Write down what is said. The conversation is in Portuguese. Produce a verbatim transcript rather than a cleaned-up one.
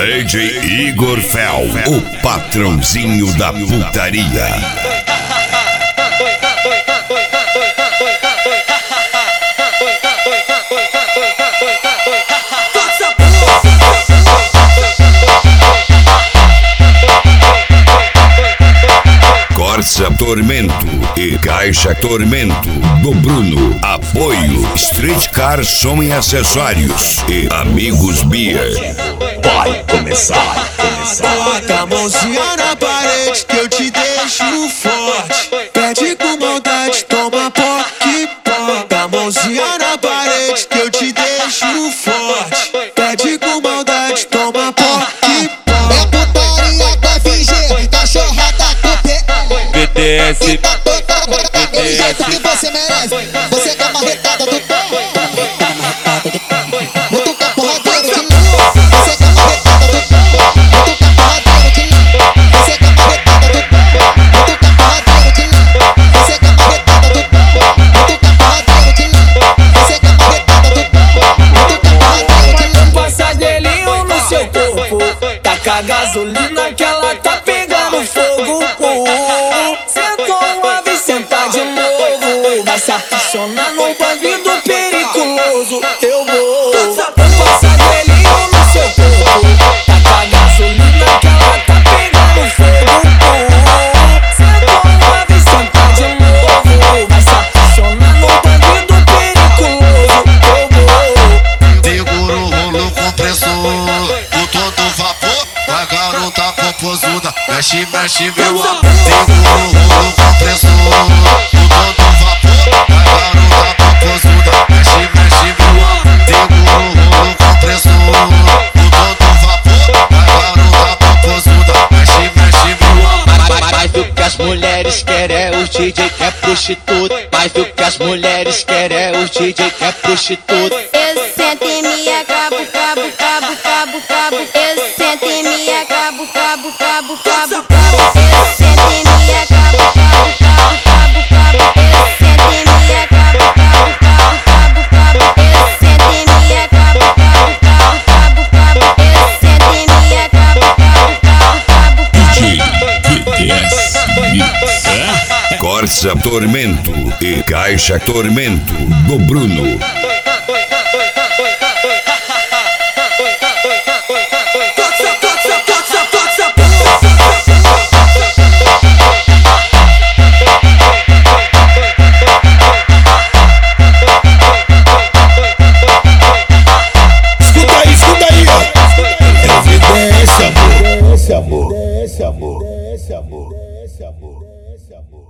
D J Igor Fel, o patrãozinho da putaria. Corsa Tormento e Caixa Tormento do Bruno. Apoio Street Car Som e Acessórios e Amigos Beer. Vai começar, começar. Bota a mãozinha na parede que eu te deixo forte. Pede com maldade, toma poque. Bota a mãozinha na parede que eu te deixo forte. Pede com maldade, toma poque. É putaria da F G, cachorrada com P L. B T S, B T S. O jeito que você merece, você quer marretada do pé. Mutuca porradeiro de novo. Você quer marretada do pé. Mutuca porradeiro de novo. Você quer marretada do pé. Mutuca porradeiro de novo. Você quer marretada do pé. Mutuca porradeiro de novo. Você quer marretada do pé. Mutuca porradeiro de novo. Passa gelinho no seu corpo, taca a gasolina que ela tá pegando fogo. Sentou uma vez, senta de novo, vai se aficionar num bandido periculoso. Eu vou passar gelinho no seu corpo, taca a gasolina que ela tá pegando fogo. Sentou uma vez, senta de novo, vai se aficionar num bandido periculoso. Eu vou segura o rolo compressor, com todo vapor, vai garota popozuda, mexe, mexe meu amor. Segura o rolo compressor, com todo vapor, vai garota popozuda, mexe, mexe meu amor. Segura o rolo compressor, com todo vapor, vai garota popozuda, mexe, mexe meu amor. Mais do que as mulheres querem é os D J que é prostituta. Mais do que as mulheres querem é os D J que é prostituta. Eu sento e me acabo, cabo, cabo, cabo, cabo. Eu sento e me acabo, cabo, cabo, cabo, cabo. Eu sento e me acabo, cabo, cabo, cabo, cabo. Eu sento e me acabo, cabo, cabo, cabo, cabo. Eu sento e me acabo, cabo, cabo, cabo, cabo. Eu sento e me acabo, cabo, cabo, cabo, cabo. D J B T S Mix. Corsa Tormento e Caixa Tormento do Bruno. Escuta aí, escuta aí, ó. Evidência, amor. Esse amor, esse amor, esse amor, esse amor, esse amor.